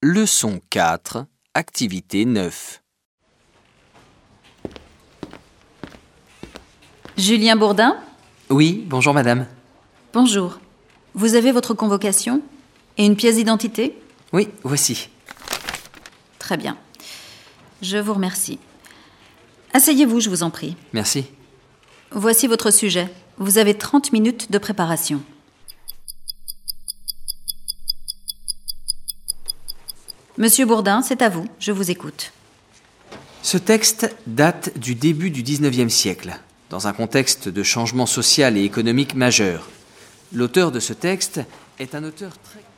Leçon 4, activité 9. Julien Bourdin ? Oui, bonjour madame. Bonjour. Vous avez votre convocation et une pièce d'identité ? Oui, voici. Très bien. Je vous remercie. Asseyez-vous, je vous en prie. Merci. Voici votre sujet. Vous avez 30 minutes de préparation. Monsieur Bourdin, c'est à vous. Je vous écoute. Ce texte date du début du XIXe siècle, dans un contexte de changement social et économique majeur. L'auteur de ce texte est un auteur très...